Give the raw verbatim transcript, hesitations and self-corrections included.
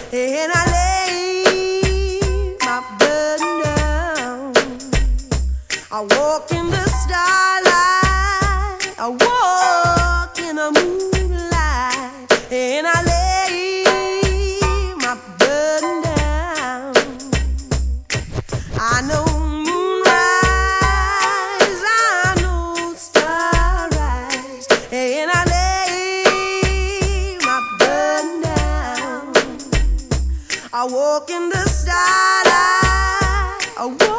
and I lay my burden down. I walk in the starlight, I walk in the moonlight, and I lay my burden down. I know moonrise, I know starrise, and I lay my burden down. I walk in the starlight, I walk